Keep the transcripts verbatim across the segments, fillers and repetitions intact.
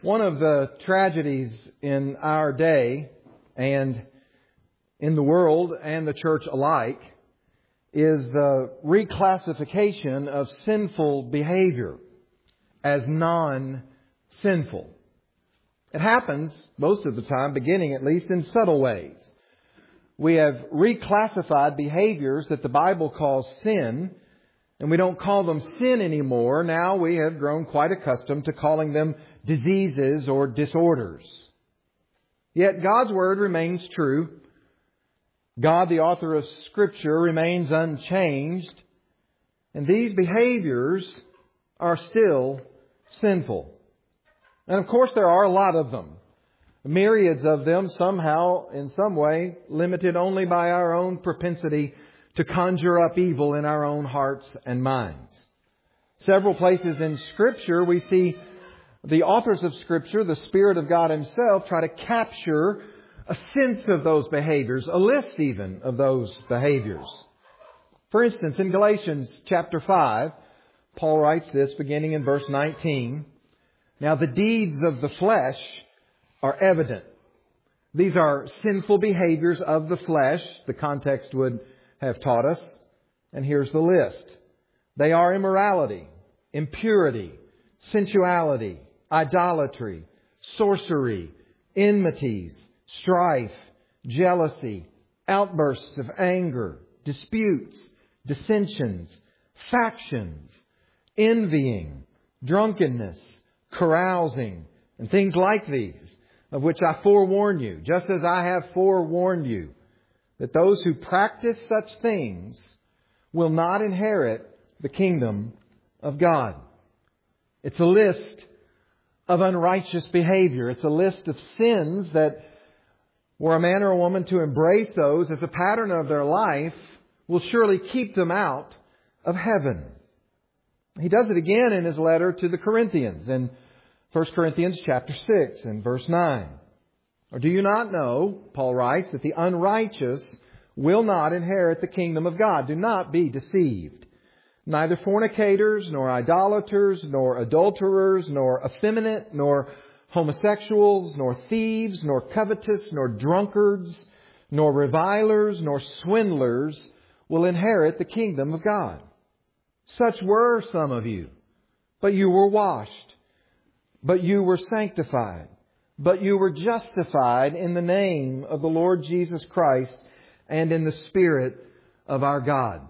One of the tragedies in our day and in the world and the church alike is the reclassification of sinful behavior as non-sinful. It happens most of the time, beginning at least in subtle ways. We have reclassified behaviors that the Bible calls sin, and we don't call them sin anymore. Now we have grown quite accustomed to calling them diseases or disorders. Yet God's Word remains true. God, the author of Scripture, remains unchanged. And these behaviors are still sinful. And of course there are a lot of them. Myriads of them, somehow, in some way, limited only by our own propensity to conjure up evil in our own hearts and minds. Several places in Scripture we see the authors of Scripture, the Spirit of God Himself, try to capture a sense of those behaviors, a list even of those behaviors. For instance, in Galatians chapter five, Paul writes this beginning in verse nineteen. Now the deeds of the flesh are evident. These are sinful behaviors of the flesh, the context would have taught us. And here's the list. They are immorality, impurity, sensuality, idolatry, sorcery, enmities, strife, jealousy, outbursts of anger, disputes, dissensions, factions, envying, drunkenness, carousing, and things like these, of which I forewarn you, just as I have forewarned you, that those who practice such things will not inherit the kingdom of God. It's a list of unrighteous behavior. It's a list of sins that, were a man or a woman to embrace those as a pattern of their life, will surely keep them out of heaven. He does it again in his letter to the Corinthians in First Corinthians chapter six and verse nine. Or do you not know, Paul writes, that the unrighteous will not inherit the kingdom of God? Do not be deceived. Neither fornicators, nor idolaters, nor adulterers, nor effeminate, nor homosexuals, nor thieves, nor covetous, nor drunkards, nor revilers, nor swindlers will inherit the kingdom of God. Such were some of you, but you were washed, but you were sanctified, but you were justified in the name of the Lord Jesus Christ and in the Spirit of our God.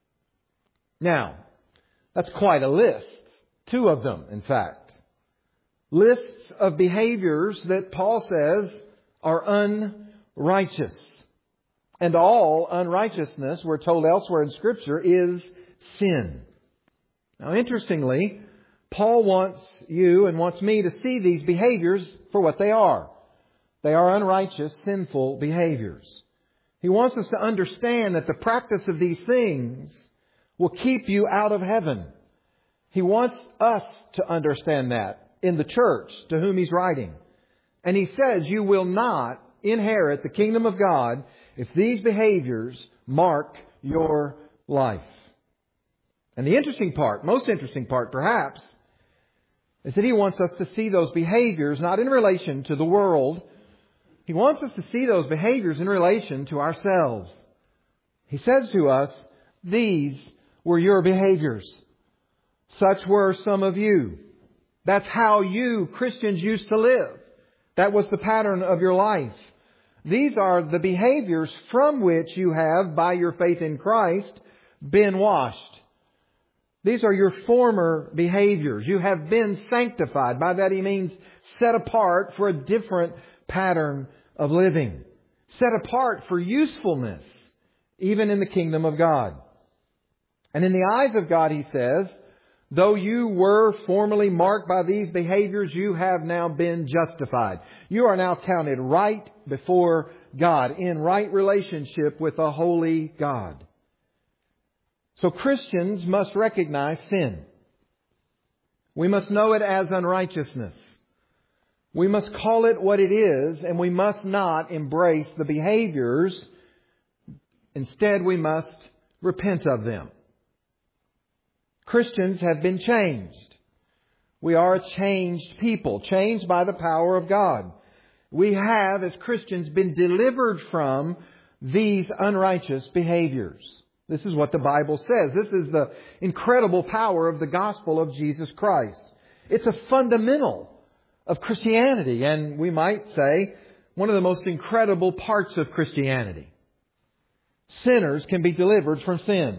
Now, that's quite a list. Two of them, in fact. Lists of behaviors that Paul says are unrighteous. And all unrighteousness, we're told elsewhere in Scripture, is sin. Now, interestingly, Paul wants you and wants me to see these behaviors for what they are. They are unrighteous, sinful behaviors. He wants us to understand that the practice of these things will keep you out of heaven. He wants us to understand that in the church to whom he's writing. And he says you will not inherit the kingdom of God if these behaviors mark your life. And the interesting part, most interesting part perhaps, is that he wants us to see those behaviors not in relation to the world. He wants us to see those behaviors in relation to ourselves. He says to us, these were your behaviors. Such were some of you. That's how you, Christians, used to live. That was the pattern of your life. These are the behaviors from which you have, by your faith in Christ, been washed. These are your former behaviors. You have been sanctified. By that he means set apart for a different pattern of living. Set apart for usefulness, even in the kingdom of God. And in the eyes of God, he says, though you were formerly marked by these behaviors, you have now been justified. You are now counted right before God, in right relationship with a holy God. So Christians must recognize sin. We must know it as unrighteousness. We must call it what it is, and we must not embrace the behaviors. Instead, we must repent of them. Christians have been changed. We are a changed people, changed by the power of God. We have, as Christians, been delivered from these unrighteous behaviors. This is what the Bible says. This is the incredible power of the gospel of Jesus Christ. It's a fundamental of Christianity, and we might say one of the most incredible parts of Christianity. Sinners can be delivered from sin.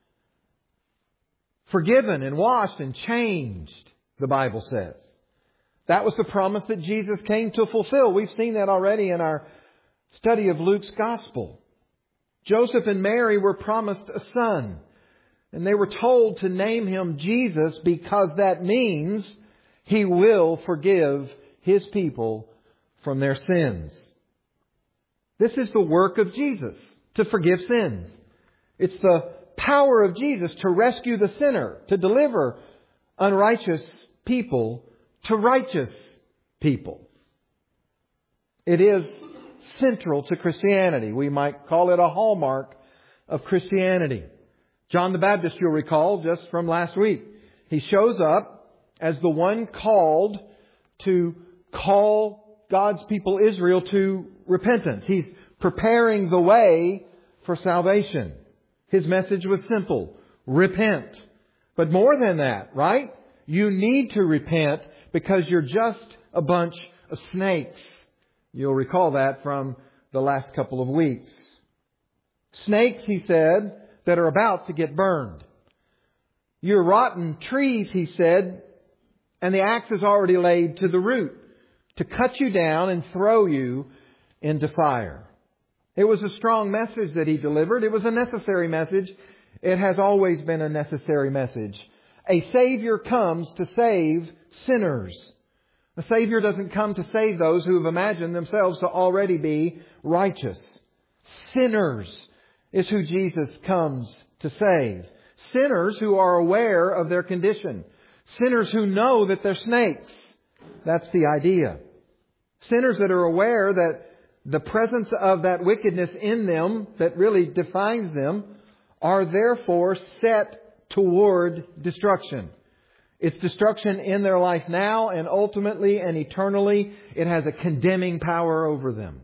Forgiven and washed and changed, the Bible says. That was the promise that Jesus came to fulfill. We've seen that already in our study of Luke's Gospel. Joseph and Mary were promised a son, and they were told to name him Jesus because that means He will forgive His people from their sins. This is the work of Jesus, to forgive sins. It's the power of Jesus to rescue the sinner, to deliver unrighteous people to righteous people. It is central to Christianity. We might call it a hallmark of Christianity. John the Baptist, you'll recall, just from last week, he shows up as the one called to call God's people Israel to repentance. He's preparing the way for salvation. His message was simple: repent. But more than that, right? You need to repent because you're just a bunch of snakes. You'll recall that from the last couple of weeks. Snakes, he said, that are about to get burned. You're rotten trees, he said, and the axe is already laid to the root to cut you down and throw you into fire. It was a strong message that he delivered. It was a necessary message. It has always been a necessary message. A Savior comes to save sinners. A Savior doesn't come to save those who have imagined themselves to already be righteous. Sinners is who Jesus comes to save. Sinners who are aware of their condition. Sinners who know that they're snakes. That's the idea. Sinners that are aware that the presence of that wickedness in them that really defines them are therefore set toward destruction. It's destruction in their life now, and ultimately and eternally it has a condemning power over them.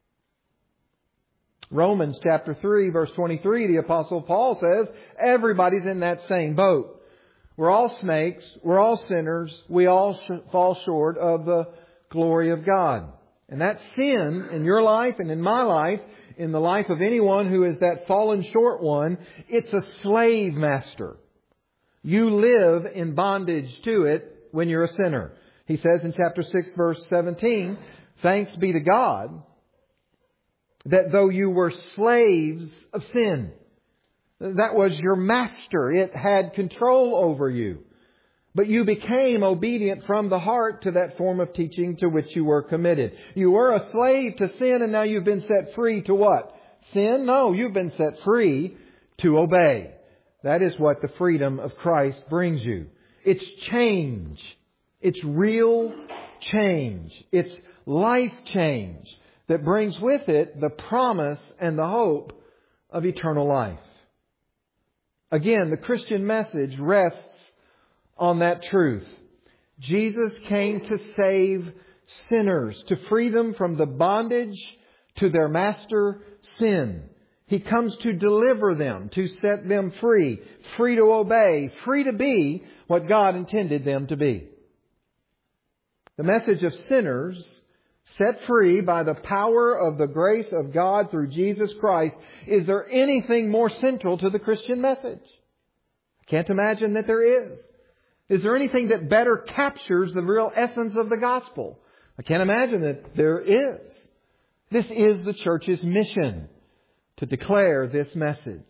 Romans chapter three verse twenty-three, the Apostle Paul says, everybody's in that same boat. We're all snakes. We're all sinners. We all sh- fall short of the glory of God. And that sin in your life and in my life, in the life of anyone who is that fallen short one, it's a slave master. You live in bondage to it when you're a sinner. He says in chapter six verse seventeen, thanks be to God that though you were slaves of sin, that was your master. It had control over you. But you became obedient from the heart to that form of teaching to which you were committed. You were a slave to sin, and now you've been set free to what? Sin? No, you've been set free to obey. That is what the freedom of Christ brings you. It's change. It's real change. It's life change that brings with it the promise and the hope of eternal life. Again, the Christian message rests on that truth. Jesus came to save sinners, to free them from the bondage to their master, sin. He comes to deliver them, to set them free, free to obey, free to be what God intended them to be. The message of sinners set free by the power of the grace of God through Jesus Christ. Is there anything more central to the Christian message? I can't imagine that there is. Is there anything that better captures the real essence of the gospel? I can't imagine that there is. This is the church's mission, to declare this message.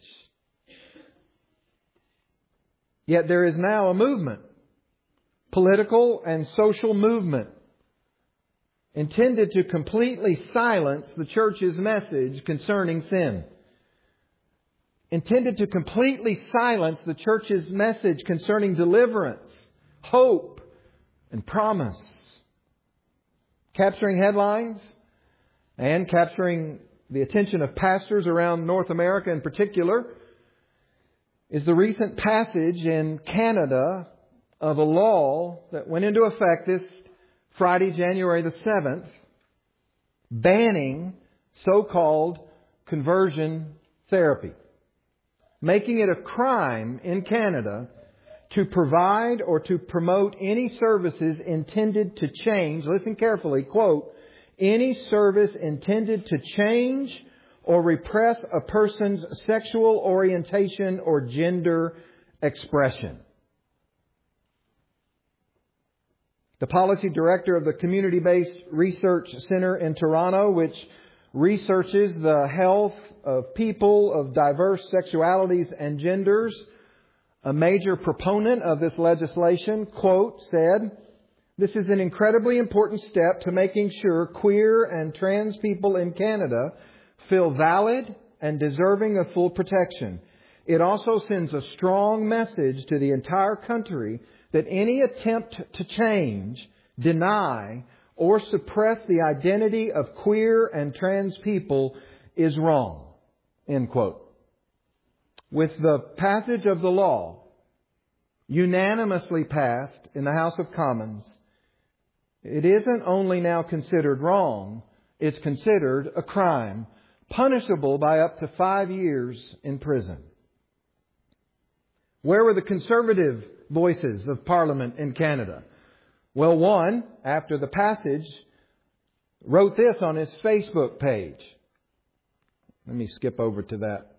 Yet there is now a movement, political and social movement, intended to completely silence the church's message concerning sin. Intended to completely silence the church's message concerning deliverance, hope, and promise. Capturing headlines and capturing the attention of pastors around North America in particular is the recent passage in Canada of a law that went into effect this Friday, January the seventh, banning so-called conversion therapy, making it a crime in Canada to provide or to promote any services intended to change, listen carefully, quote, any service intended to change or repress a person's sexual orientation or gender expression. The policy director of the Community-Based Research Center in Toronto, which researches the health of people of diverse sexualities and genders, a major proponent of this legislation, quote, said, "This is an incredibly important step to making sure queer and trans people in Canada feel valid and deserving of full protection. It also sends a strong message to the entire country that any attempt to change, deny, or suppress the identity of queer and trans people is wrong." End quote. With the passage of the law, unanimously passed in the House of Commons, it isn't only now considered wrong, it's considered a crime, punishable by up to five years in prison. Where were the conservative voices of Parliament in Canada? Well, one, after the passage, wrote this on his Facebook page. Let me skip over to that.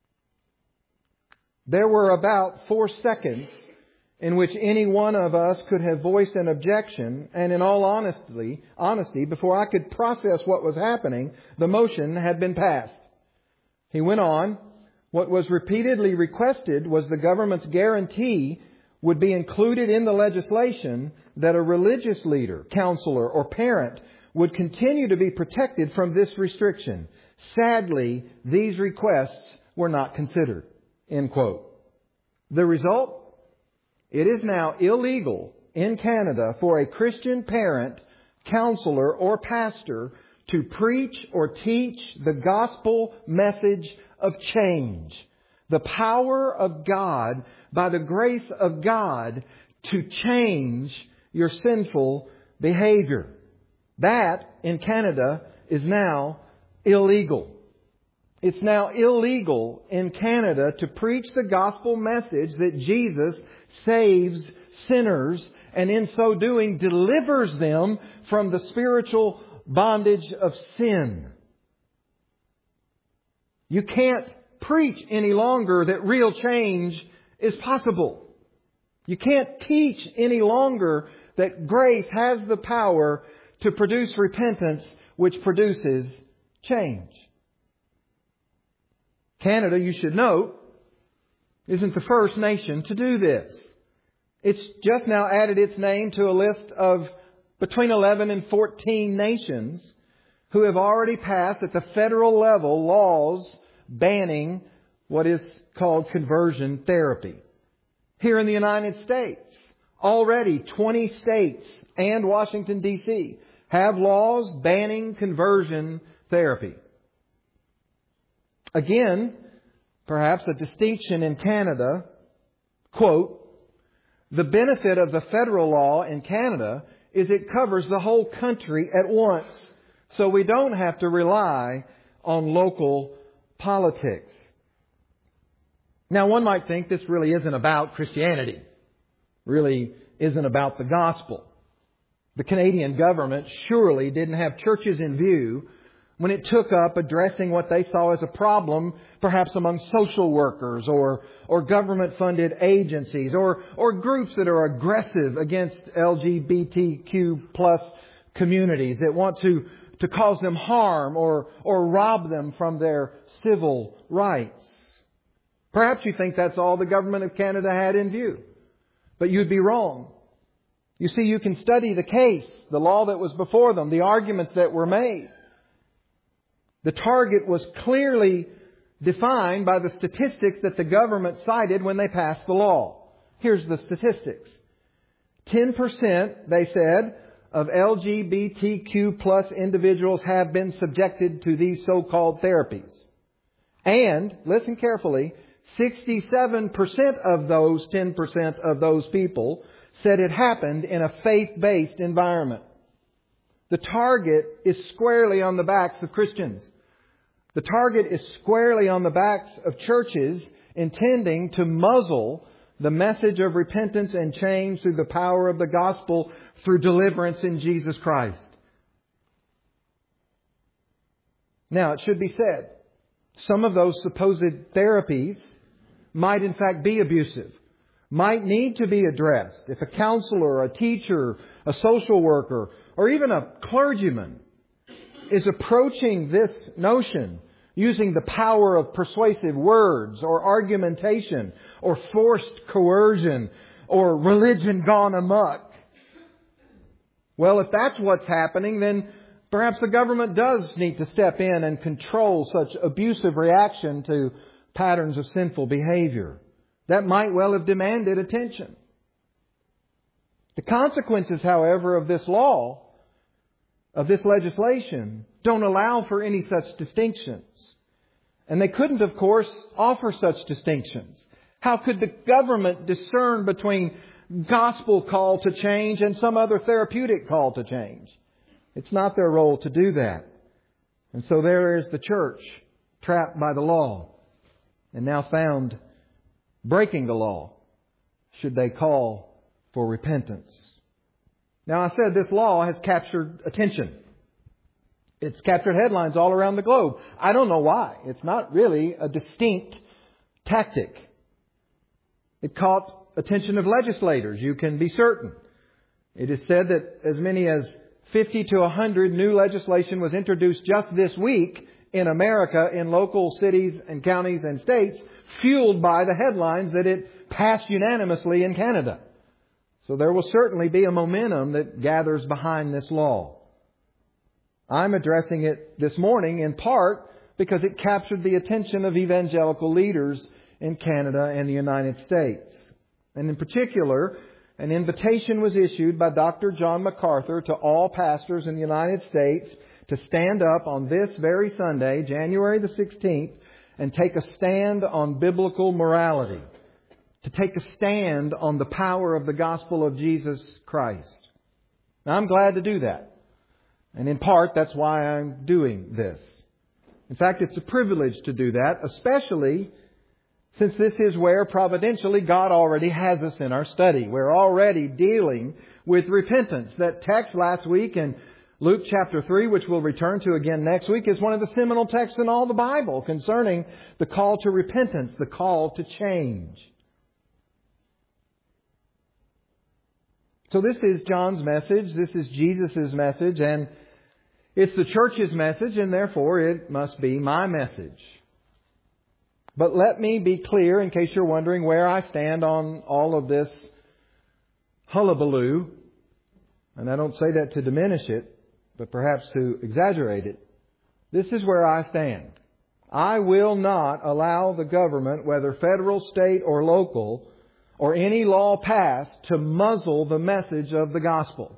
There were about four seconds in which any one of us could have voiced an objection, and in all honesty, honesty, before I could process what was happening, the motion had been passed. He went on, what was repeatedly requested was the government's guarantee would be included in the legislation that a religious leader, counselor, or parent would continue to be protected from this restriction. Sadly, these requests were not considered. End quote. The result? It is now illegal in Canada for a Christian parent, counselor, or pastor to preach or teach the gospel message of change. The power of God, by the grace of God, to change your sinful behavior. That, in Canada, is now illegal. It's now illegal in Canada to preach the gospel message that Jesus saves sinners and in so doing delivers them from the spiritual bondage of sin. You can't preach any longer that real change is possible. You can't teach any longer that grace has the power to produce repentance, which produces change. Canada, you should note, isn't the first nation to do this. It's just now added its name to a list of between eleven and fourteen nations who have already passed at the federal level laws banning what is called conversion therapy. Here in the United States, already twenty states and Washington, D C have laws banning conversion therapy. Again, perhaps a distinction in Canada, quote, the benefit of the federal law in Canada is it covers the whole country at once, so we don't have to rely on local politics. Now, one might think this really isn't about Christianity, really isn't about the gospel. The Canadian government surely didn't have churches in view when it took up addressing what they saw as a problem, perhaps among social workers or, or government-funded agencies or, or groups that are aggressive against L G B T Q plus communities that want to, to cause them harm or, or rob them from their civil rights. Perhaps you think that's all the government of Canada had in view. But you'd be wrong. You see, you can study the case, the law that was before them, the arguments that were made. The target was clearly defined by the statistics that the government cited when they passed the law. Here's the statistics. ten percent, they said, of L G B T Q plus individuals have been subjected to these so-called therapies. And, listen carefully, sixty-seven percent of those ten percent of those people said it happened in a faith-based environment. The target is squarely on the backs of Christians. The target is squarely on the backs of churches intending to muzzle the message of repentance and change through the power of the gospel through deliverance in Jesus Christ. Now, it should be said, some of those supposed therapies might in fact be abusive, might need to be addressed. If a counselor, a teacher, a social worker, or even a clergyman is approaching this notion using the power of persuasive words or argumentation or forced coercion or religion gone amok, well, if that's what's happening, then perhaps the government does need to step in and control such abusive reaction to patterns of sinful behavior. That might well have demanded attention. The consequences, however, of this law, of this legislation, don't allow for any such distinctions. And they couldn't, of course, offer such distinctions. How could the government discern between gospel call to change and some other therapeutic call to change? It's not their role to do that. And so there is the church, trapped by the law, and now found breaking the law, should they call for repentance. Now, I said this law has captured attention. It's captured headlines all around the globe. I don't know why. It's not really a distinct tactic. It caught attention of legislators, you can be certain. It is said that as many as fifty to one hundred new legislation was introduced just this week in America in local cities and counties and states, fueled by the headlines that it passed unanimously in Canada. So there will certainly be a momentum that gathers behind this law. I'm addressing it this morning in part because it captured the attention of evangelical leaders in Canada and the United States. And in particular, an invitation was issued by Doctor John MacArthur to all pastors in the United States to stand up on this very Sunday, January the sixteenth, and take a stand on biblical morality. To take a stand on the power of the gospel of Jesus Christ. Now, I'm glad to do that. And in part, that's why I'm doing this. In fact, it's a privilege to do that, especially since this is where providentially God already has us in our study. We're already dealing with repentance. That text last week in Luke chapter three, which we'll return to again next week, is one of the seminal texts in all the Bible concerning the call to repentance, the call to change. So this is John's message, this is Jesus' message, and it's the church's message, and therefore it must be my message. But let me be clear, in case you're wondering where I stand on all of this hullabaloo, and I don't say that to diminish it, but perhaps to exaggerate it. This is where I stand. I will not allow the government, whether federal, state, or local, or any law passed, to muzzle the message of the gospel.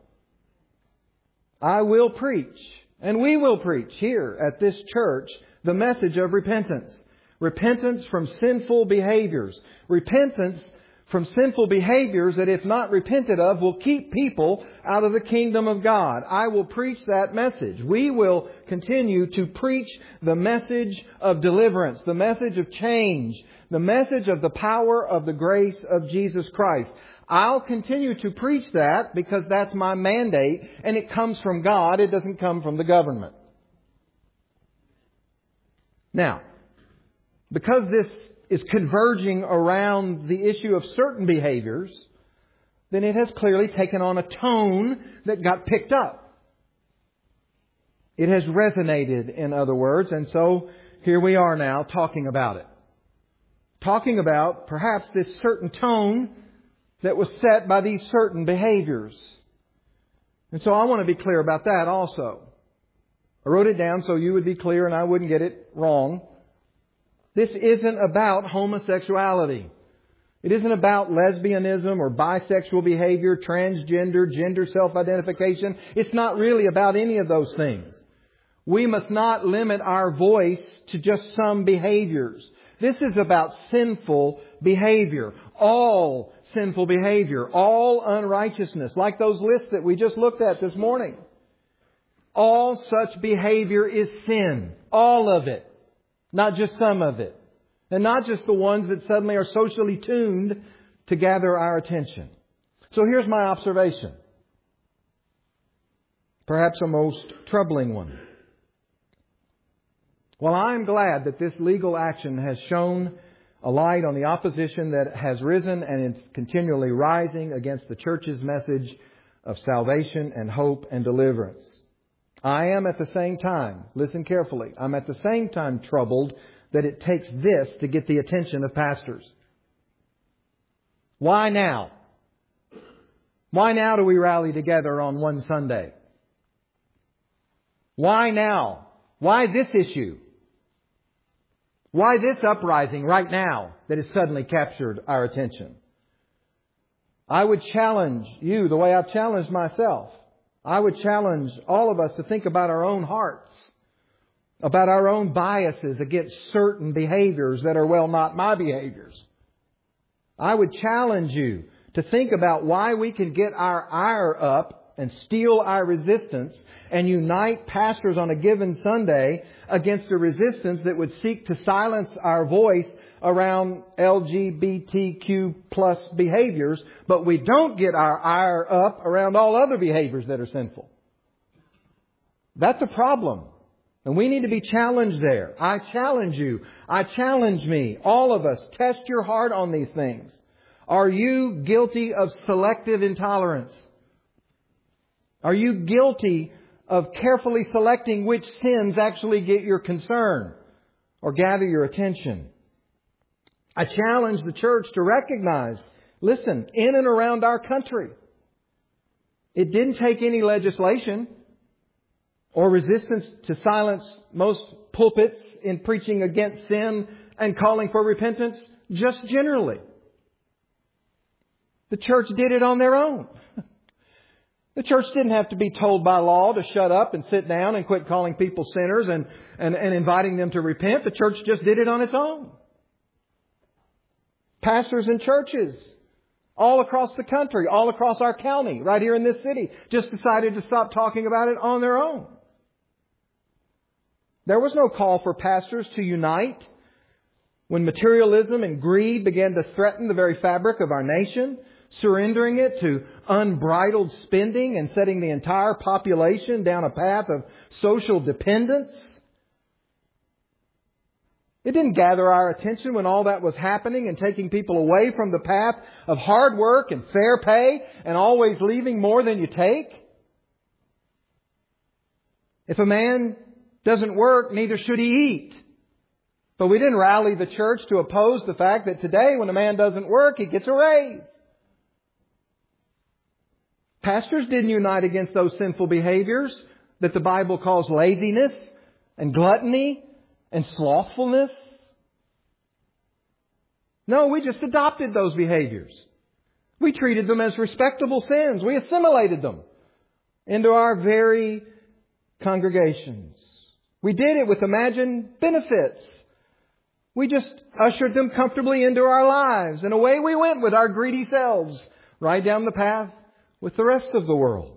I will preach, and we will preach here at this church, the message of repentance. Repentance from sinful behaviors. Repentance from sinful behaviors that, if not repented of, will keep people out of the kingdom of God. I will preach that message. We will continue to preach the message of deliverance, the message of change, the message of the power of the grace of Jesus Christ. I'll continue to preach that because that's my mandate, and it comes from God. It doesn't come from the government. Now, because this is converging around the issue of certain behaviors, then it has clearly taken on a tone that got picked up. It has resonated, in other words, and so here we are now talking about it. Talking about perhaps this certain tone that was set by these certain behaviors. And so I want to be clear about that also. I wrote it down so you would be clear and I wouldn't get it wrong. This isn't about homosexuality. It isn't about lesbianism or bisexual behavior, transgender, gender self-identification. It's not really about any of those things. We must not limit our voice to just some behaviors. This is about sinful behavior. All sinful behavior. All unrighteousness. Like those lists that we just looked at this morning. All such behavior is sin. All of it. Not just some of it. And not just the ones that suddenly are socially tuned to gather our attention. So here's my observation. Perhaps a most troubling one. Well, I'm glad that this legal action has shone a light on the opposition that has risen and it's continually rising against the church's message of salvation and hope and deliverance. I am at the same time, listen carefully, I'm at the same time troubled that it takes this to get the attention of pastors. Why now? Why now do we rally together on one Sunday? Why now? Why this issue? Why this uprising right now that has suddenly captured our attention? I would challenge you the way I've challenged myself. I would challenge all of us to think about our own hearts, about our own biases against certain behaviors that are, well, not my behaviors. I would challenge you to think about why we can get our ire up and steel our resistance and unite pastors on a given Sunday against a resistance that would seek to silence our voice around L G B T Q plus behaviors, but we don't get our ire up around all other behaviors that are sinful. That's a problem. And we need to be challenged there. I challenge you. I challenge me. All of us. Test your heart on these things. Are you guilty of selective intolerance? Are you guilty of carefully selecting which sins actually get your concern or gather your attention? I challenge the church to recognize, listen, in and around our country, it didn't take any legislation or resistance to silence most pulpits in preaching against sin and calling for repentance, just generally. The church did it on their own. The church didn't have to be told by law to shut up and sit down and quit calling people sinners and, and, and inviting them to repent. The church just did it on its own. Pastors in churches all across the country, all across our county, right here in this city, just decided to stop talking about it on their own. There was no call for pastors to unite when materialism and greed began to threaten the very fabric of our nation, surrendering it to unbridled spending and setting the entire population down a path of social dependence. It didn't gather our attention when all that was happening and taking people away from the path of hard work and fair pay and always leaving more than you take. If a man doesn't work, neither should he eat. But we didn't rally the church to oppose the fact that today when a man doesn't work, he gets a raise. Pastors didn't unite against those sinful behaviors that the Bible calls laziness and gluttony and slothfulness. No, we just adopted those behaviors. We treated them as respectable sins. We assimilated them into our very congregations. We did it with imagined benefits. We just ushered them comfortably into our lives. And away we went with our greedy selves, right down the path with the rest of the world.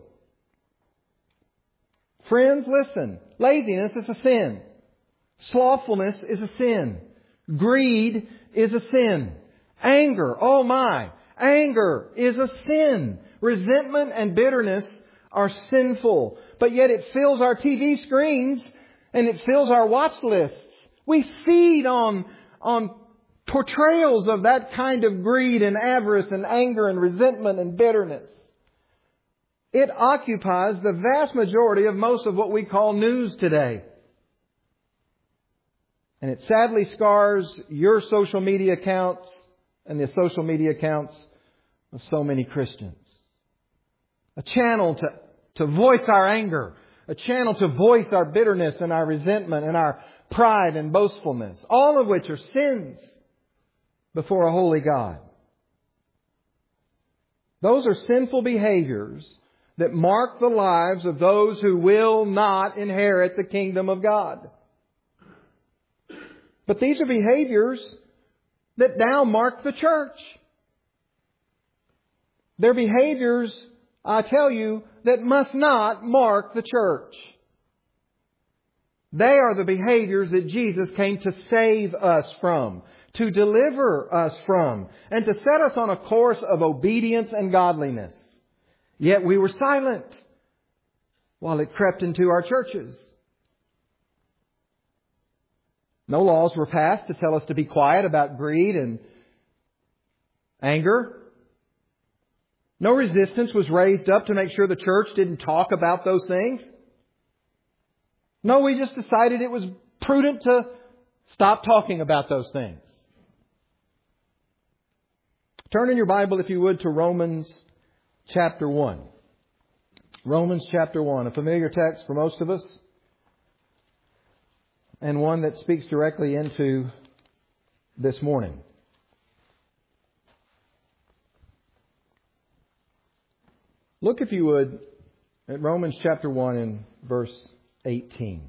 Friends, listen. Laziness is a sin. Slothfulness is a sin. Greed is a sin. Anger, oh my, anger is a sin. Resentment and bitterness are sinful. But yet it fills our T V screens and it fills our watch lists. We feed on, on portrayals of that kind of greed and avarice and anger and resentment and bitterness. It occupies the vast majority of most of what we call news today. And it sadly scars your social media accounts and the social media accounts of so many Christians. A channel to, to voice our anger. A channel to voice our bitterness and our resentment and our pride and boastfulness. All of which are sins before a holy God. Those are sinful behaviors that mark the lives of those who will not inherit the kingdom of God. But these are behaviors that now mark the church. They're behaviors, I tell you, that must not mark the church. They are the behaviors that Jesus came to save us from, to deliver us from, and to set us on a course of obedience and godliness. Yet we were silent while it crept into our churches. No laws were passed to tell us to be quiet about greed and anger. No resistance was raised up to make sure the church didn't talk about those things. No, we just decided it was prudent to stop talking about those things. Turn in your Bible, if you would, to Romans chapter one. Romans chapter one, a familiar text for most of us, and one that speaks directly into this morning. Look, if you would, at Romans chapter one and verse eighteen.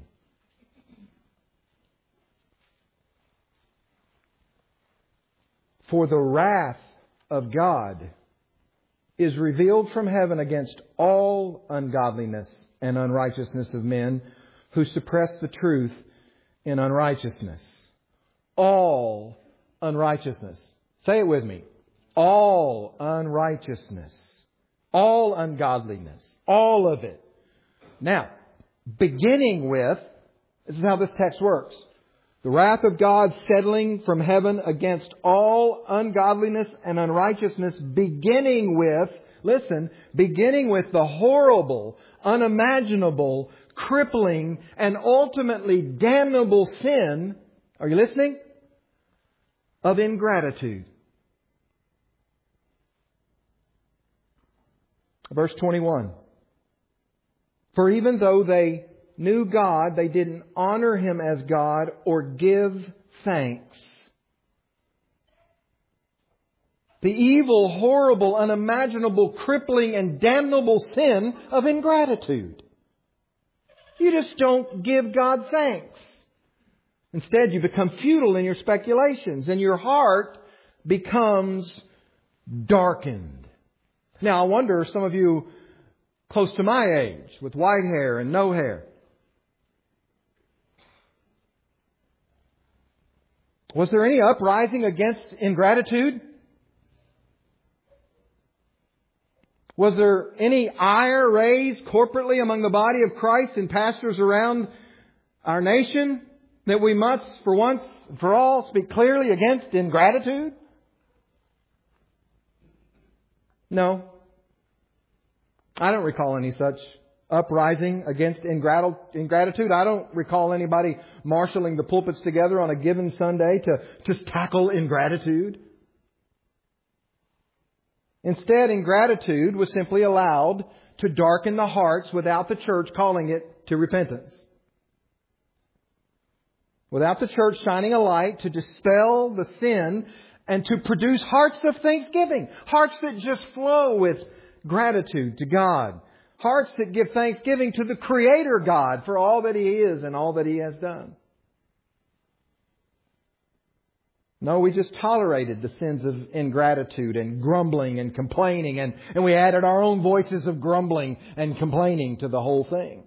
For the wrath of God is revealed from heaven against all ungodliness and unrighteousness of men who suppress the truth in unrighteousness. All unrighteousness. Say it with me. All unrighteousness. All ungodliness. All of it. Now, beginning with, this is how this text works. The wrath of God settling from heaven against all ungodliness and unrighteousness, beginning with, listen, beginning with the horrible, unimaginable, crippling, and ultimately damnable sin, are you listening? Of ingratitude. Verse twenty-one. For even though they knew God, they didn't honor Him as God or give thanks. The evil, horrible, unimaginable, crippling, and damnable sin of ingratitude. You just don't give God thanks. Instead, you become futile in your speculations, and your heart becomes darkened. Now, I wonder, some of you close to my age, with white hair and no hair, was there any uprising against ingratitude? Was there any ire raised corporately among the body of Christ and pastors around our nation that we must, for once and for all, speak clearly against ingratitude? No. I don't recall any such uprising against ingratitude. I don't recall anybody marshaling the pulpits together on a given Sunday to just tackle ingratitude. Instead, ingratitude was simply allowed to darken the hearts without the church calling it to repentance. Without the church shining a light to dispel the sin and to produce hearts of thanksgiving. Hearts that just flow with gratitude to God. Hearts that give thanksgiving to the Creator God for all that He is and all that He has done. No, we just tolerated the sins of ingratitude and grumbling and complaining, and, and we added our own voices of grumbling and complaining to the whole thing.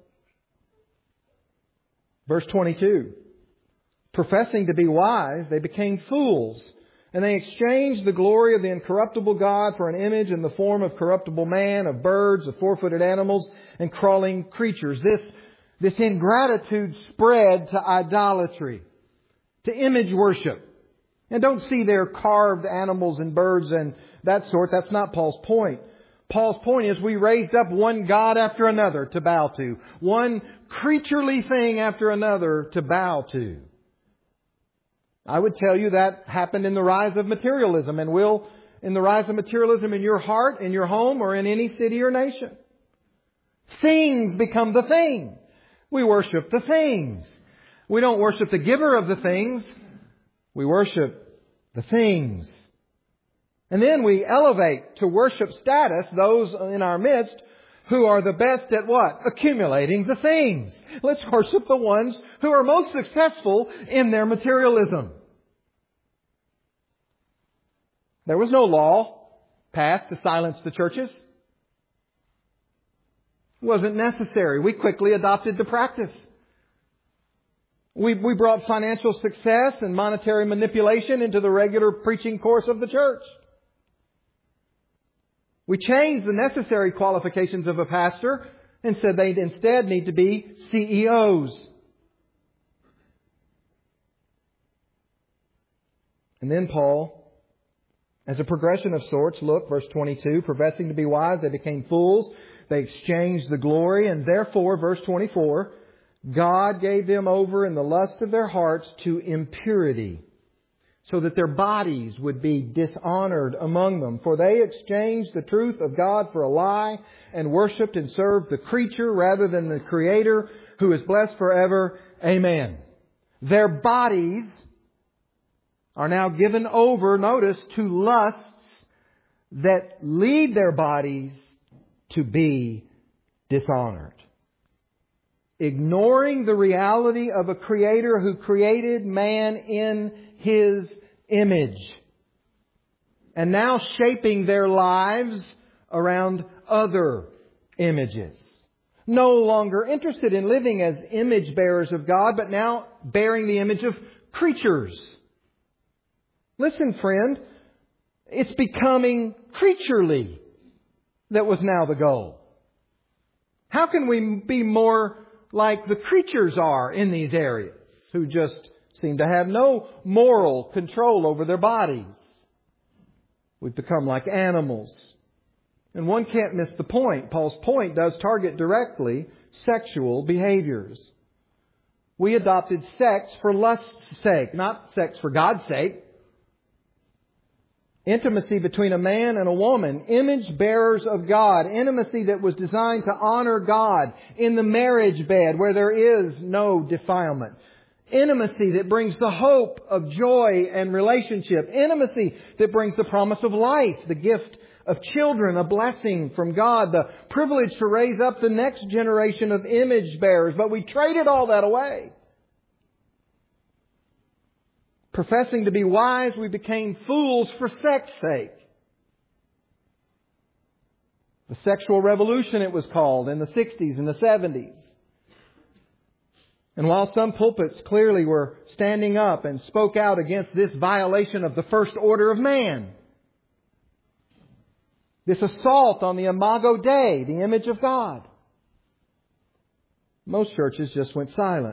Verse twenty-two. Professing to be wise, they became fools, and they exchanged the glory of the incorruptible God for an image in the form of corruptible man, of birds, of four-footed animals, and crawling creatures. This, this ingratitude spread to idolatry, to image worship. And don't see there carved animals and birds and that sort. That's not Paul's point. Paul's point is we raised up one God after another to bow to. One creaturely thing after another to bow to. I would tell you that happened in the rise of materialism and will in the rise of materialism in your heart, in your home, or in any city or nation. Things become the thing. We worship the things. We don't worship the giver of the things. We worship the things. And then we elevate to worship status those in our midst who are the best at what? Accumulating the things. Let's worship the ones who are most successful in their materialism. There was no law passed to silence the churches. It wasn't necessary. We quickly adopted the practice. We, we brought financial success and monetary manipulation into the regular preaching course of the church. We changed the necessary qualifications of a pastor and said they instead need to be C E Os. And then Paul, as a progression of sorts, look, verse twenty-two, professing to be wise, they became fools. They exchanged the glory, and therefore, verse twenty-four, God gave them over in the lust of their hearts to impurity, so that their bodies would be dishonored among them. For they exchanged the truth of God for a lie and worshipped and served the creature rather than the Creator, who is blessed forever. Amen. Their bodies are now given over, notice, to lusts that lead their bodies to be dishonored. Ignoring the reality of a Creator who created man in His image. And now shaping their lives around other images. No longer interested in living as image bearers of God, but now bearing the image of creatures. Listen, friend, it's becoming creaturely that was now the goal. How can we be more like the creatures are in these areas, who just seem to have no moral control over their bodies? We've become like animals. And one can't miss the point. Paul's point does target directly sexual behaviors. We adopted sex for lust's sake, not sex for God's sake. Intimacy between a man and a woman, image bearers of God, intimacy that was designed to honor God in the marriage bed where there is no defilement. Intimacy that brings the hope of joy and relationship. Intimacy that brings the promise of life, the gift of children, a blessing from God, the privilege to raise up the next generation of image bearers. But we traded all that away. Professing to be wise, we became fools for sex sake. The sexual revolution, it was called, in the sixties and the seventies. And while some pulpits clearly were standing up and spoke out against this violation of the first order of man, this assault on the Imago Dei, the image of God, most churches just went silent.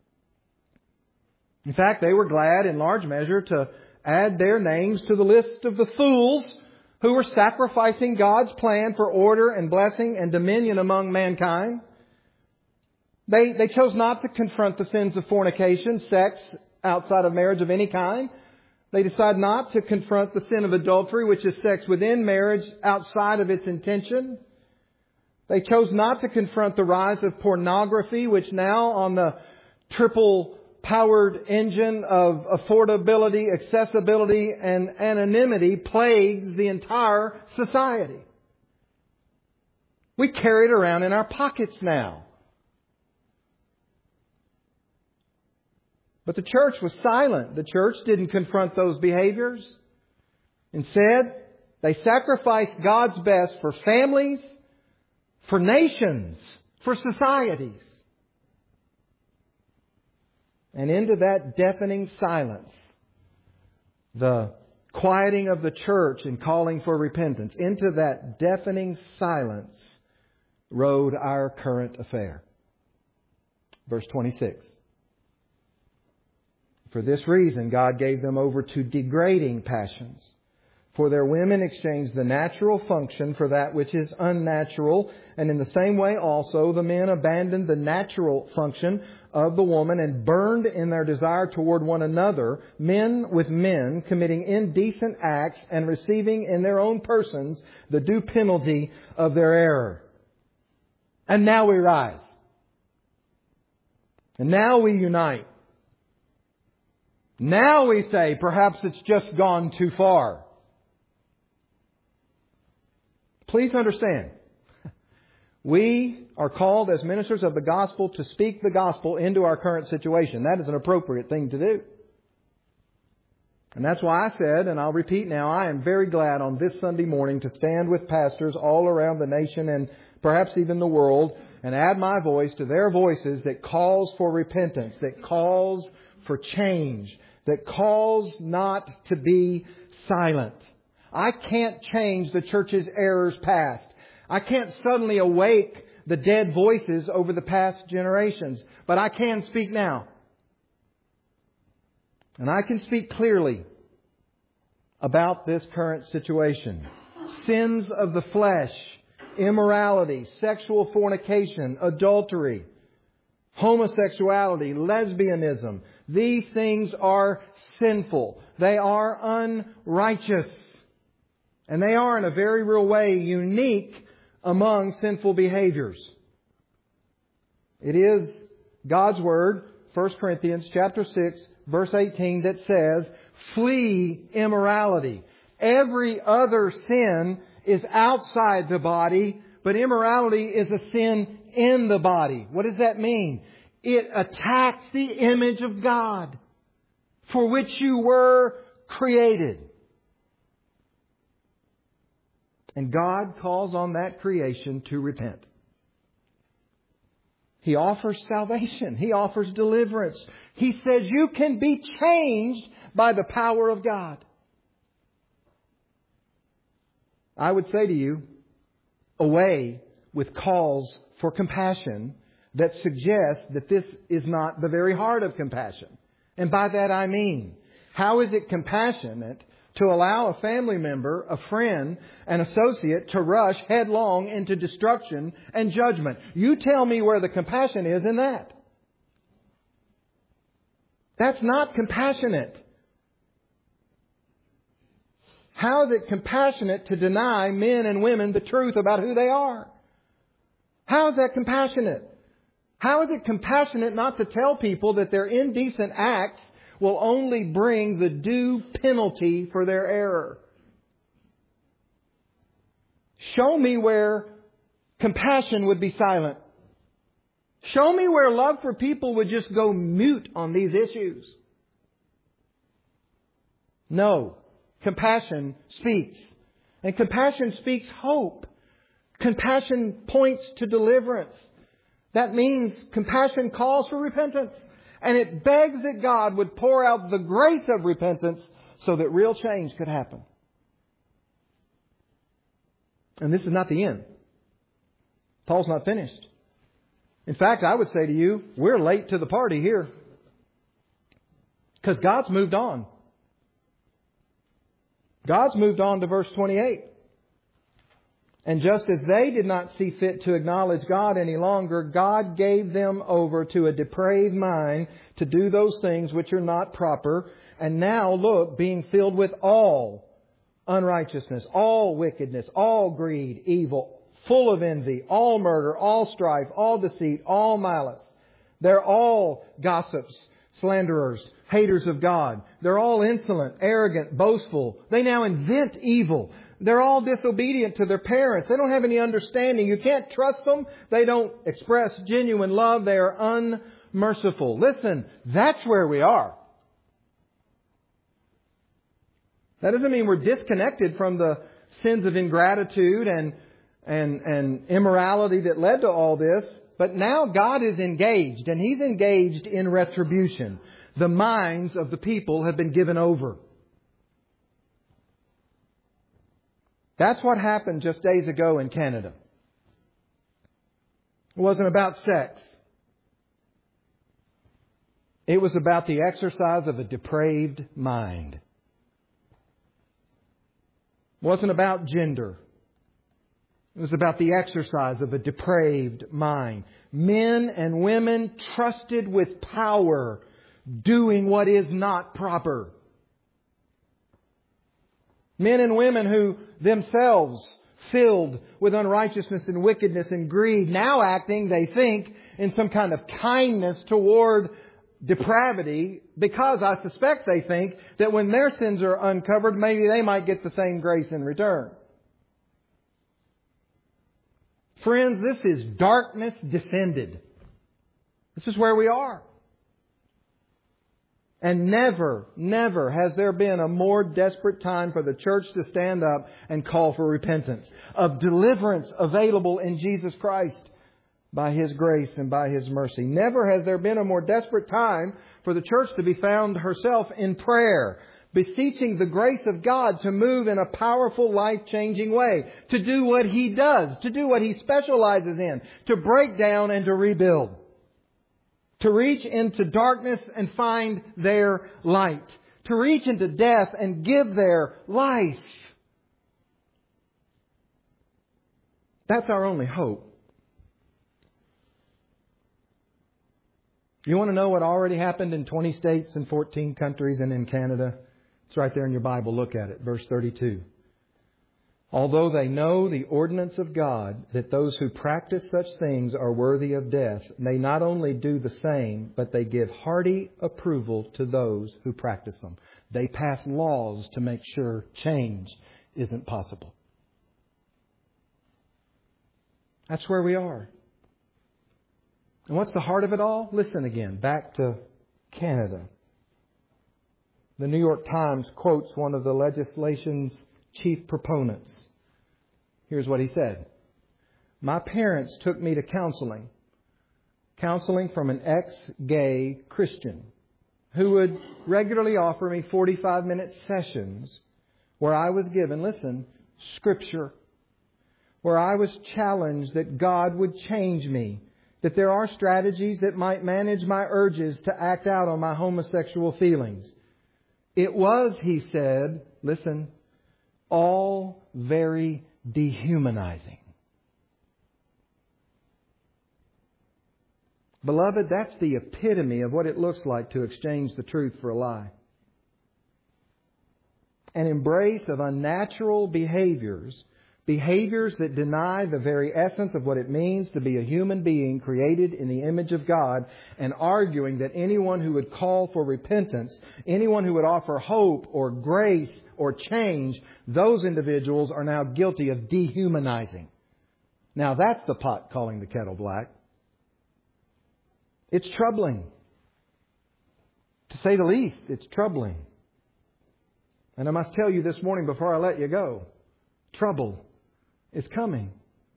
In fact, they were glad in large measure to add their names to the list of the fools who were sacrificing God's plan for order and blessing and dominion among mankind. They, they chose not to confront the sins of fornication, sex outside of marriage of any kind. They decided not to confront the sin of adultery, which is sex within marriage outside of its intention. They chose not to confront the rise of pornography, which now on the triple powered engine of affordability, accessibility, and anonymity plagues the entire society. We carry it around in our pockets now. But the church was silent. The church didn't confront those behaviors. Instead, they sacrificed God's best for families, for nations, for societies. And into that deafening silence, the quieting of the church and calling for repentance, into that deafening silence rode our current affair. Verse twenty-six. For this reason, God gave them over to degrading passions. For their women exchanged the natural function for that which is unnatural. And in the same way also, the men abandoned the natural function of the woman and burned in their desire toward one another, men with men, committing indecent acts and receiving in their own persons the due penalty of their error. And now we rise. And now we unite. Now we say, perhaps it's just gone too far. Please understand, We are called as ministers of the gospel to speak the gospel into our current situation. That is an appropriate thing to do. And that's why I said, and I'll repeat now, I am very glad on this Sunday morning to stand with pastors all around the nation and perhaps even the world and add my voice to their voices that calls for repentance, that calls for change, that calls not to be silent. I can't change the church's errors past. I can't suddenly awake the dead voices over the past generations, but I can speak now. And I can speak clearly about this current situation. Sins of the flesh, immorality, sexual fornication, adultery, homosexuality, lesbianism. These things are sinful. They are unrighteous. And they are in a very real way unique among sinful behaviors. It is God's Word, First Corinthians chapter six, verse eighteen, that says, flee immorality. Every other sin is outside the body, but immorality is a sin in the body. What does that mean? It attacks the image of God for which you were created. And God calls on that creation to repent. He offers salvation. He offers deliverance. He says you can be changed by the power of God. I would say to you, away with calls for compassion that suggest that this is not the very heart of compassion. And by that I mean, how is it compassionate to allow a family member, a friend, an associate to rush headlong into destruction and judgment? You tell me where the compassion is in that. That's not compassionate. How is it compassionate to deny men and women the truth about who they are? How is that compassionate? How is it compassionate not to tell people that their indecent acts will only bring the due penalty for their error? Show me where compassion would be silent. Show me where love for people would just go mute on these issues. No. Compassion speaks. And compassion speaks hope. Compassion points to deliverance. That means compassion calls for repentance. And it begs that God would pour out the grace of repentance so that real change could happen. And this is not the end. Paul's not finished. In fact, I would say to you, we're late to the party here. Because God's moved on. God's moved on to verse twenty-eight. And just as they did not see fit to acknowledge God any longer, God gave them over to a depraved mind to do those things which are not proper. And now, look, being filled with all unrighteousness, all wickedness, all greed, evil, full of envy, all murder, all strife, all deceit, all malice. They're all gossips, slanderers, haters of God. They're all insolent, arrogant, boastful. They now invent evil. They're all disobedient to their parents. They don't have any understanding. You can't trust them. They don't express genuine love. They are unmerciful. Listen, that's where we are. That doesn't mean we're disconnected from the sins of ingratitude and, and, and immorality that led to all this. But now God is engaged, and He's engaged in retribution. The minds of the people have been given over. That's what happened just days ago in Canada. It wasn't about sex. It was about the exercise of a depraved mind. It wasn't about gender. It was about the exercise of a depraved mind. Men and women trusted with power, doing what is not proper. Men and women who themselves filled with unrighteousness and wickedness and greed, now acting, they think, in some kind of kindness toward depravity, because I suspect they think that when their sins are uncovered, maybe they might get the same grace in return. Friends, this is darkness descended. This is where we are. And never, never has there been a more desperate time for the church to stand up and call for repentance, of deliverance available in Jesus Christ by His grace and by His mercy. Never has there been a more desperate time for the church to be found herself in prayer, beseeching the grace of God to move in a powerful, life-changing way, to do what He does, to do what He specializes in, to break down and to rebuild. To reach into darkness and find their light. To reach into death and give their life. That's our only hope. You want to know what already happened in twenty states and fourteen countries and in Canada? It's right there in your Bible. Look at it. Verse thirty-two. Although they know the ordinance of God, that those who practice such things are worthy of death, they not only do the same, but they give hearty approval to those who practice them. They pass laws to make sure change isn't possible. That's where we are. And what's the heart of it all? Listen again, back to Canada. The New York Times quotes one of the legislation's chief proponents. Here's what he said. My parents took me to counseling. Counseling from an ex-gay Christian who would regularly offer me forty-five minute sessions where I was given, listen, Scripture. Where I was challenged that God would change me. That there are strategies that might manage my urges to act out on my homosexual feelings. It was, he said, listen, all very dehumanizing. Beloved, that's the epitome of what it looks like to exchange the truth for a lie. An embrace of unnatural behaviors, behaviors that deny the very essence of what it means to be a human being created in the image of God, and arguing that anyone who would call for repentance, anyone who would offer hope or grace or change, those individuals are now guilty of dehumanizing. Now that's the pot calling the kettle black. It's troubling. To say the least, it's troubling. And I must tell you this morning before I let you go, trouble is coming.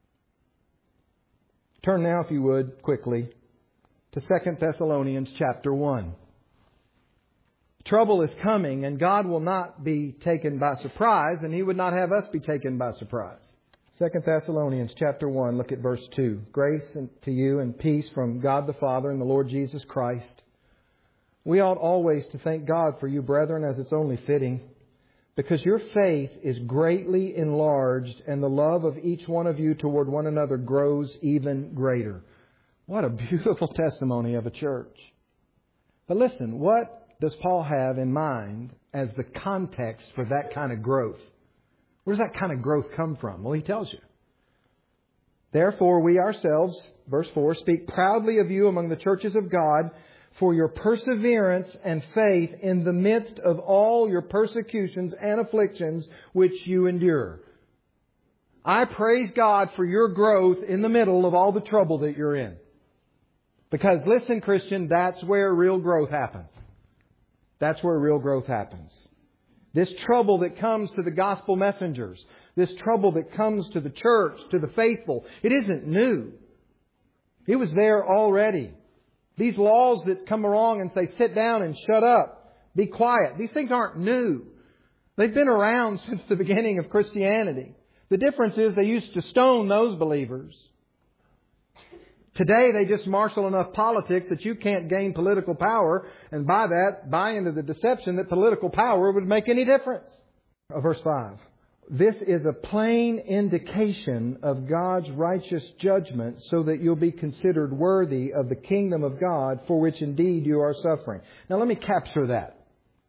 Turn now, if you would, quickly to Second Thessalonians chapter one. Trouble is coming, and God will not be taken by surprise, and He would not have us be taken by surprise. Second Thessalonians chapter one, look at verse two. Grace to you and peace from God the Father and the Lord Jesus Christ. We ought always to thank God for you, brethren, as it's only fitting, because your faith is greatly enlarged, and the love of each one of you toward one another grows even greater. What a beautiful testimony of a church. But listen, what does Paul have in mind as the context for that kind of growth? Where does that kind of growth come from? Well, he tells you. Therefore, we ourselves, verse four, speak proudly of you among the churches of God for your perseverance and faith in the midst of all your persecutions and afflictions which you endure. I praise God for your growth in the middle of all the trouble that you're in. Because listen, Christian, that's where real growth happens. That's where real growth happens. This trouble that comes to the gospel messengers, this trouble that comes to the church, to the faithful, it isn't new. It was there already. These laws that come along and say, sit down and shut up, be quiet. These things aren't new. They've been around since the beginning of Christianity. The difference is they used to stone those believers. Today they just marshal enough politics that you can't gain political power, and by that buy into the deception that political power would make any difference. Verse five. This is a plain indication of God's righteous judgment, so that you'll be considered worthy of the kingdom of God, for which indeed you are suffering. Now let me capture that.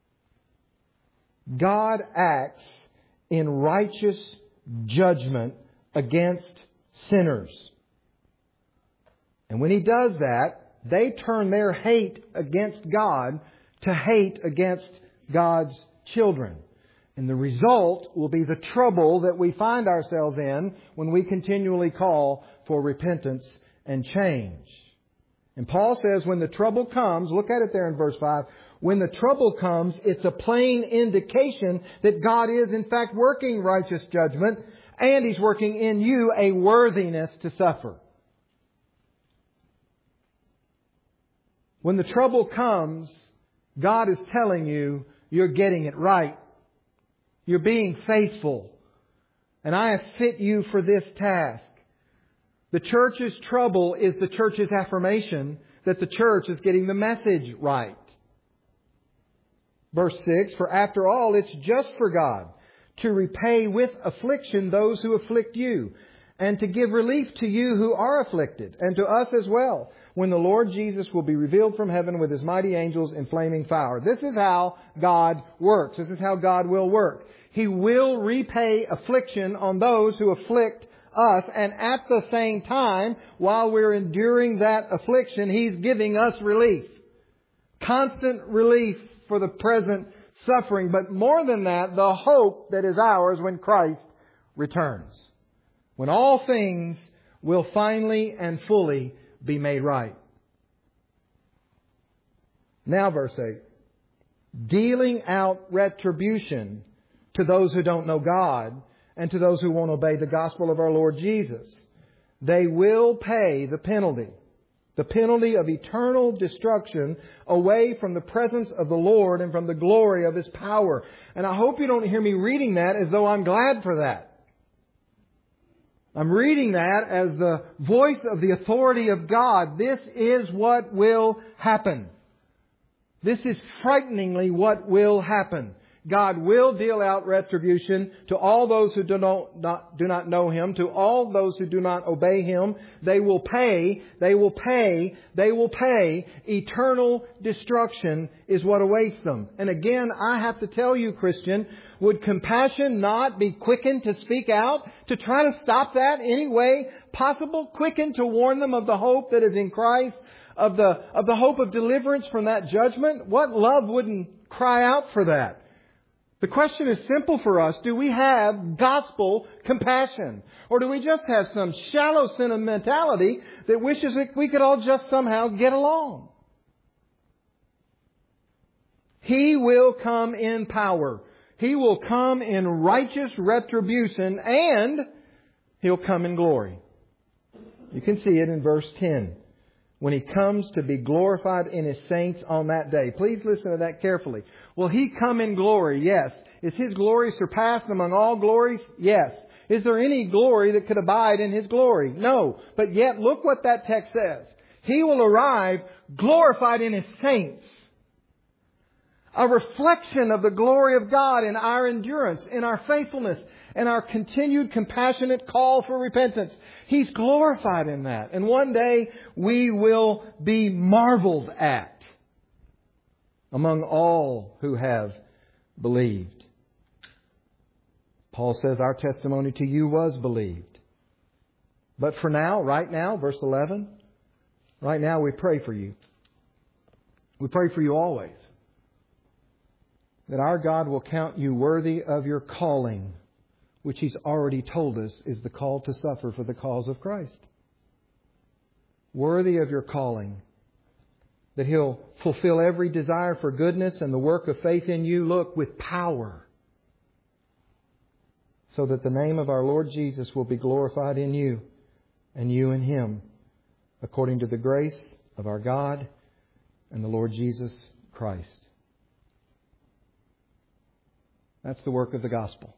God acts in righteous judgment against sinners. And when He does that, they turn their hate against God to hate against God's children. And the result will be the trouble that we find ourselves in when we continually call for repentance and change. And Paul says when the trouble comes, look at it there in verse five, when the trouble comes, it's a plain indication that God is in fact working righteous judgment and He's working in you a worthiness to suffer. When the trouble comes, God is telling you you're getting it right. You're being faithful. And I have fit you for this task. The church's trouble is the church's affirmation that the church is getting the message right. Verse six, for after all, it's just for God to repay with affliction those who afflict you, and to give relief to you who are afflicted, and to us as well, when the Lord Jesus will be revealed from heaven with His mighty angels in flaming fire. This is how God works. This is how God will work. He will repay affliction on those who afflict us, and at the same time, while we're enduring that affliction, He's giving us relief. Constant relief for the present suffering, but more than that, the hope that is ours when Christ returns. When all things will finally and fully be made right. Now verse eight. Dealing out retribution to those who don't know God and to those who won't obey the gospel of our Lord Jesus. They will pay the penalty. The penalty of eternal destruction away from the presence of the Lord and from the glory of His power. And I hope you don't hear me reading that as though I'm glad for that. I'm reading that as the voice of the authority of God. This is what will happen. This is frighteningly what will happen. God will deal out retribution to all those who do not, not, do not know Him, to all those who do not obey Him. They will pay, they will pay, they will pay. Eternal destruction is what awaits them. And again, I have to tell you, Christian, would compassion not be quickened to speak out, to try to stop that any way possible? Quickened to warn them of the hope that is in Christ, of the, of the hope of deliverance from that judgment? What love wouldn't cry out for that? The question is simple for us. Do we have gospel compassion? Or do we just have some shallow sentimentality that wishes that we could all just somehow get along? He will come in power. He will come in righteous retribution, and He'll come in glory. You can see it in verse ten. When He comes to be glorified in His saints on that day. Please listen to that carefully. Will He come in glory? Yes. Is His glory surpassed among all glories? Yes. Is there any glory that could abide in His glory? No. But yet, look what that text says. He will arrive glorified in His saints. A reflection of the glory of God in our endurance, in our faithfulness, and our continued compassionate call for repentance. He's glorified in that. And one day we will be marveled at among all who have believed. Paul says our testimony to you was believed. But for now, right now, verse eleven, right now we pray for you. We pray for you always. That our God will count you worthy of your calling, which He's already told us is the call to suffer for the cause of Christ. Worthy of your calling. That He'll fulfill every desire for goodness and the work of faith in you, look, with power. So that the name of our Lord Jesus will be glorified in you and you in Him, according to the grace of our God and the Lord Jesus Christ. That's the work of the gospel.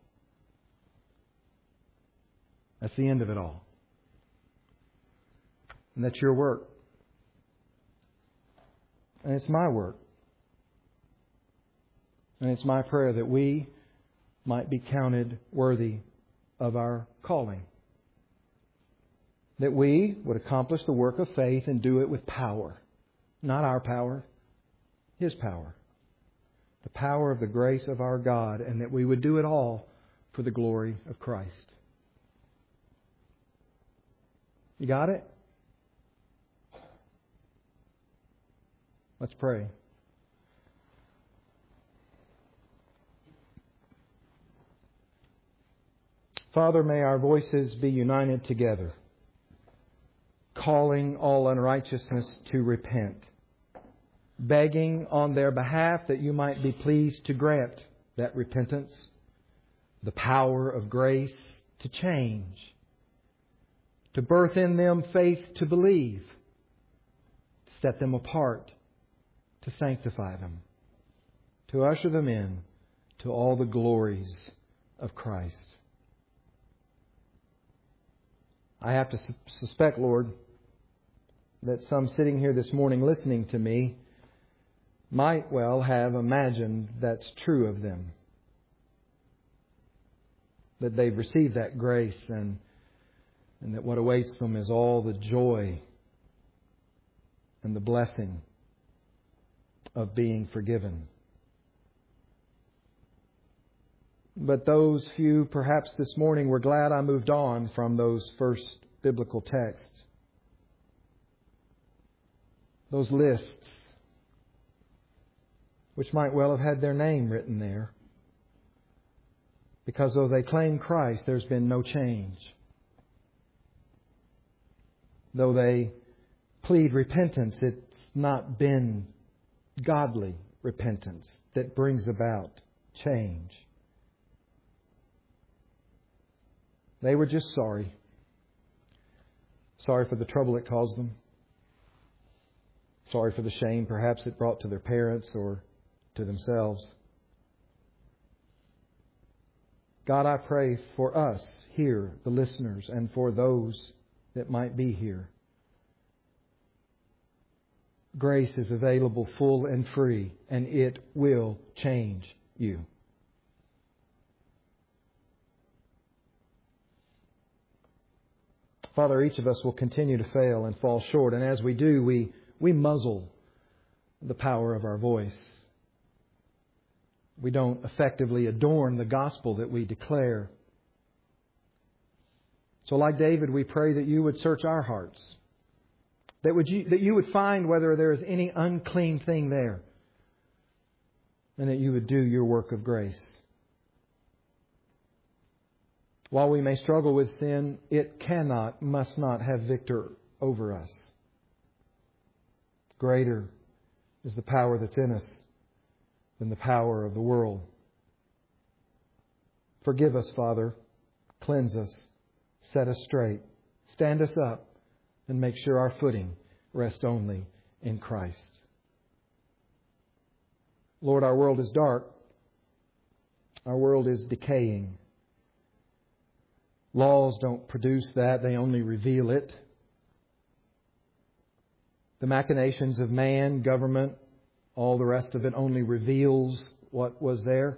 That's the end of it all. And that's your work. And it's my work. And it's my prayer that we might be counted worthy of our calling. That we would accomplish the work of faith and do it with power. Not our power, His power. The power of the grace of our God, and that we would do it all for the glory of Christ. You got it? Let's pray. Father, may our voices be united together, calling all unrighteousness to repent, begging on their behalf that you might be pleased to grant that repentance, the power of grace to change, to birth in them faith to believe, to set them apart, to sanctify them, to usher them in to all the glories of Christ. I have to su- suspect, Lord, that some sitting here this morning listening to me might well have imagined that's true of them. That they've received that grace and, and that what awaits them is all the joy and the blessing of being forgiven. But those few, perhaps this morning, were glad I moved on from those first biblical texts. Those lists, which might well have had their name written there. Because though they claim Christ, there's been no change. Though they plead repentance, it's not been godly repentance that brings about change. They were just sorry. Sorry for the trouble it caused them. Sorry for the shame perhaps it brought to their parents or to themselves. God, I pray for us here, the listeners, and for those that might be here. Grace is available full and free, and it will change you. Father, each of us will continue to fail and fall short, and as we do, we, we muzzle the power of our voice. We don't effectively adorn the gospel that we declare. So like David, we pray that you would search our hearts. That, would you, that you would find whether there is any unclean thing there. And that you would do your work of grace. While we may struggle with sin, it cannot, must not have victor over us. Greater is the power that's in us than the power of the world. Forgive us, Father. Cleanse us. Set us straight. Stand us up and make sure our footing rests only in Christ. Lord, our world is dark. Our world is decaying. Laws don't produce that. They only reveal it. The machinations of man, government, all the rest of it only reveals what was there.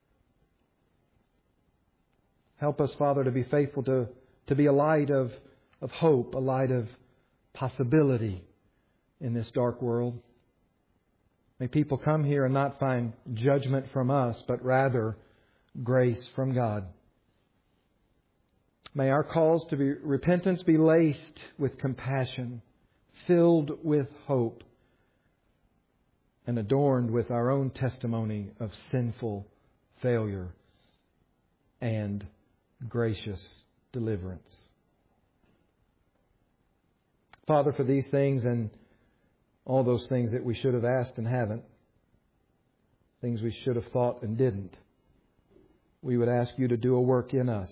Help us, Father, to be faithful to, to be a light of, of hope, a light of possibility in this dark world. May people come here and not find judgment from us, but rather grace from God. May our calls to be, repentance be laced with compassion, filled with hope, and adorned with our own testimony of sinful failure and gracious deliverance. Father, for these things and all those things that we should have asked and haven't, things we should have thought and didn't, we would ask you to do a work in us.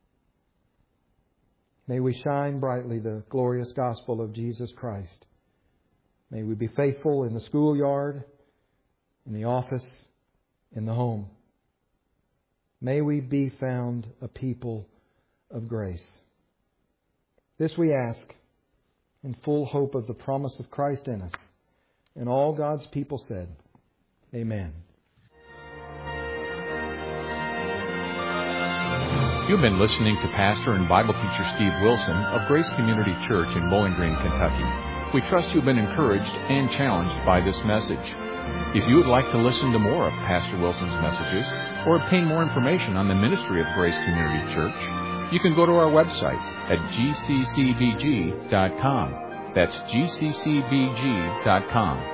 May we shine brightly the glorious gospel of Jesus Christ. May we be faithful in the schoolyard, in the office, in the home. May we be found a people of grace. This we ask in full hope of the promise of Christ in us. And all God's people said, Amen. You've been listening to Pastor and Bible teacher Steve Wilson of Grace Community Church in Bowling Green, Kentucky. We trust you've been encouraged and challenged by this message. If you would like to listen to more of Pastor Wilson's messages or obtain more information on the ministry of Grace Community Church, you can go to our website at g c c b g dot com. That's g c c b g dot com.